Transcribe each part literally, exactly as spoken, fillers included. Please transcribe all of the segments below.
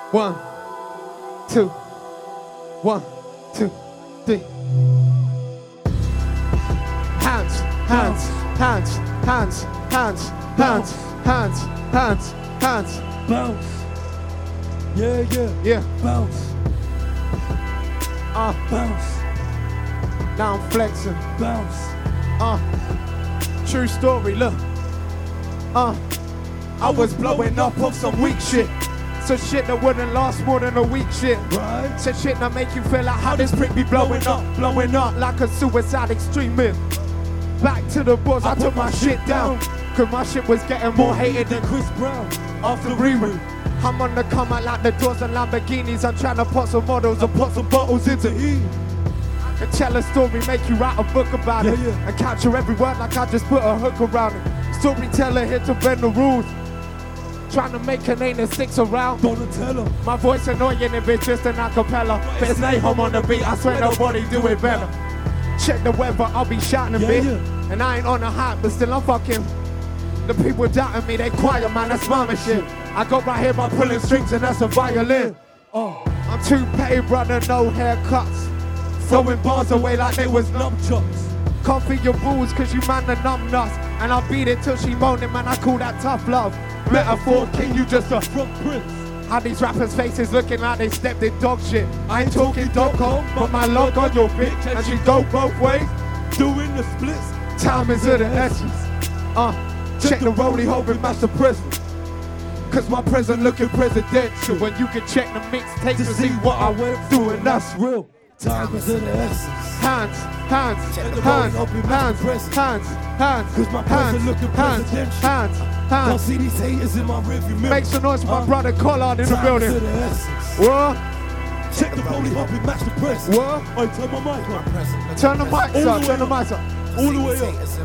One, two, one, two, three. Hands, hands, hands, hands, hands, hands, hands, hands, hands. Bounce. Yeah, yeah. Yeah. Bounce. Uh, Bounce. now I'm flexing. Bounce. Uh, true story, look. Uh, I was blowing up off some weak shit. So shit that wouldn't last more than a week shit. Right. So shit that make you feel like how this prick be blowing up, blowing up like a suicide extremist. Back to the boss, I, I took my shit down. Cause my shit was getting more hated than Chris Brown. after Riri. I'm on the come out like the doors and Lamborghinis. I'm trying to put some models and put some bottles into E. I can tell a story, make you write a book about yeah, it. Yeah. And capture every word like I just put a hook around it. Storyteller here to bend the rules. Trying to make a name that sticks around. Donatello. My voice annoying if it's just an acapella. But it's Nahum on the beat, I swear nobody do it better. Check the weather, I'll be shouting a yeah, bit. Yeah. And I ain't on the hype, but still I'm fucking. The people doubting me, they quiet, man, that's my shit. I go right here by pulling strings and that's a violin. Oh, I'm too paid, brother, no haircuts. Throwing bars away like they was nunchucks. Can't feel your balls cause you man the numb nuts. And I beat it till she moaning, man, I call that tough love. Metaphor, king, you just a front prince. How these rappers' faces looking like they stepped in dog shit. I ain't talking dog home, but my log on your bitch and she go both ways. Doing the splits. Time is of the essence. Uh, check the rollie, hoping match the present. Cause my present looking presidential. When you can check the mixtape to see what I went through, and that's real. Time is of the essence. Hands, hands, hands, hands, hands, hands, cause my present looking presidential. Hands, hands. Don't see these haters in my rearview mirror. Make some noise for my uh, brother Collard in the building. Time is of the essence. What? Check the rollie, hope it match the press. What? I turn my mic up. Turn the mics up, turn the mics up. All the way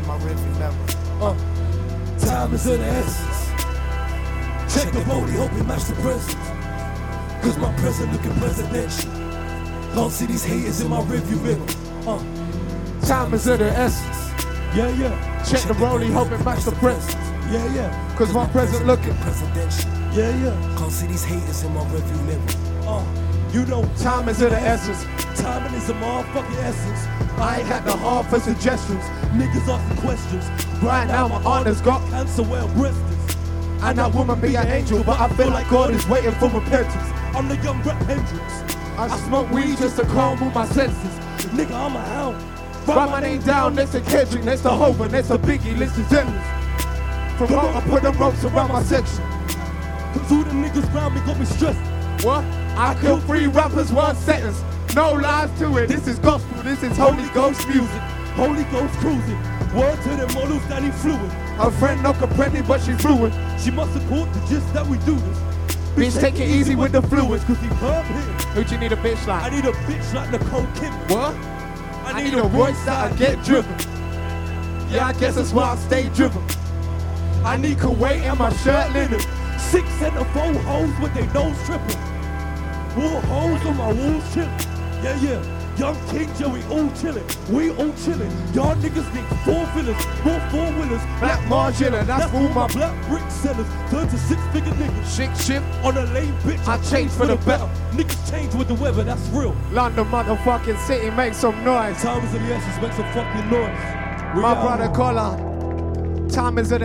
up. Uh, time is of the essence. Check the rollie, hope it match the present. Cause my present looking presidential. Don't see these haters in my rearview mirror. Uh, time is of the essence. Yeah, yeah. Check, Check the rollie, hope it match the present. Yeah, yeah. Cause my present looking presidential. Yeah, yeah. Can't see these haters in my rearview mirror. Uh, you know, time is of the essence. Timing is a motherfucking essence. I ain't got the heart for suggestions. Niggas asking questions. Right now my aunt has got cancer where her breast is. And that woman be an angel, but I feel like God is waiting for repentance. I'm the young rap Hendrix. I, I smoke weed just to calm all my senses. Nigga, I'm a hound. Write my name down next to Kendrick, next to Hova, next to Biggie, next to Dennis. From out, I put them ropes around my section. Cause all the niggas around me got me stressed. What? I killed three rappers, one sentence. No lies to it, this is gospel, this is Holy Ghost music. Holy Ghost cruising. Word to the models that he fluid. Her friend no comprende, but she fluid. She must have caught the gist that we do this. Bitch, take it easy with the fluids. Cause he perm here. Who'd you need a bitch like? I need a bitch like Nicole Kidman. What? I, I need, need a voice that'll get driven. Yeah, I guess that's why I stay driven. I need Kuwait and my shirt linen. Six centerfold hoes with their nose tripping. War hoes on my walls chillin'. Yeah, yeah. Young King Joey all chillin'. We all chillin'. Y'all niggas need four villas, more four wheelers. Black Margilla, that's, that's all my black brick sellers. Turn to six figure niggas. Shit, shit. On a lame bitch. I, I change for the better. Niggas change with the weather, that's real. London motherfucking city, make some noise. Time is of the essence, make some fucking noise. We my brother Collar. Time is of the